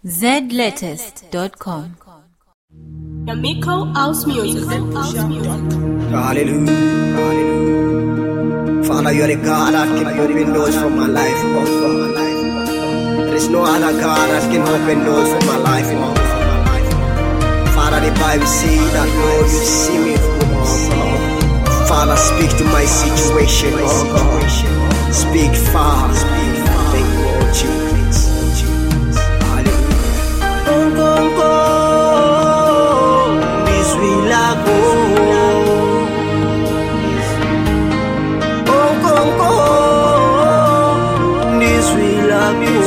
zlatest.com. Yamiko House Music. Hallelujah. Father, you are the God that can open doors for my life. There is no other God that can open doors for my life. Father, the Bible says that, Lord, you see me through, oh God. Father, speak to my situation, oh God. Speak fast. Thank you, oh Jesus. Hallelujah. This will I go. This will I go.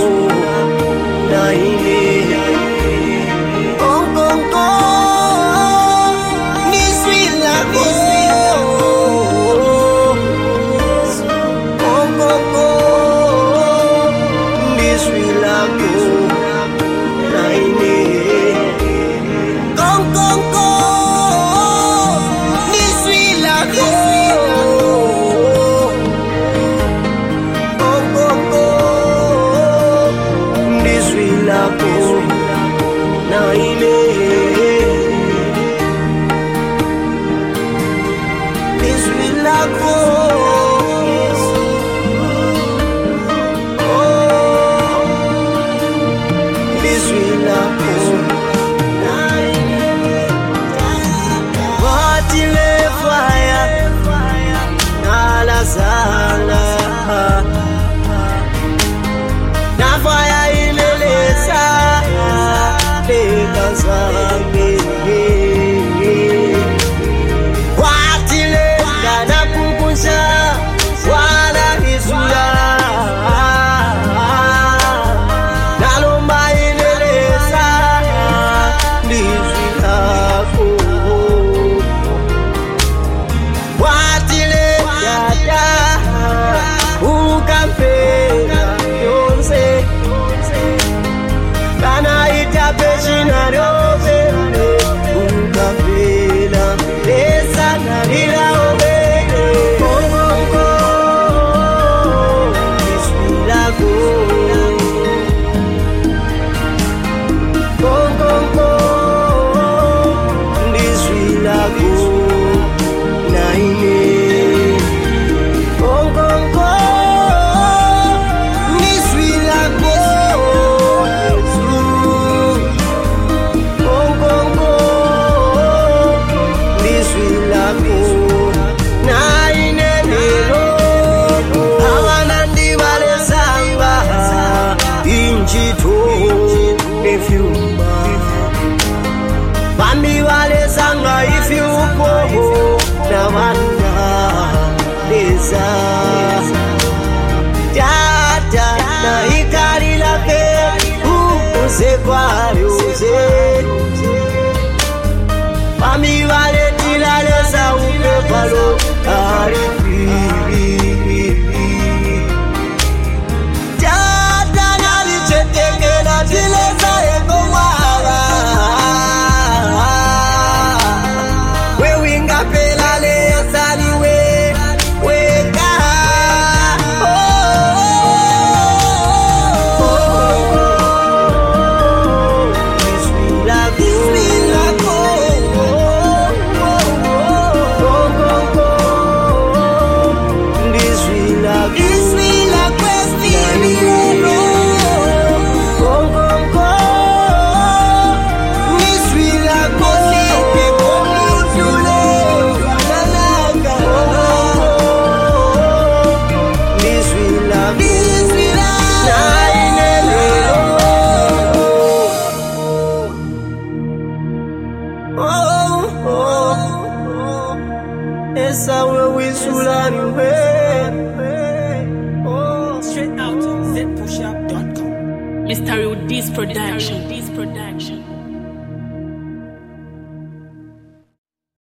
Straight out ZPushUp.com. Mr. Udis Production.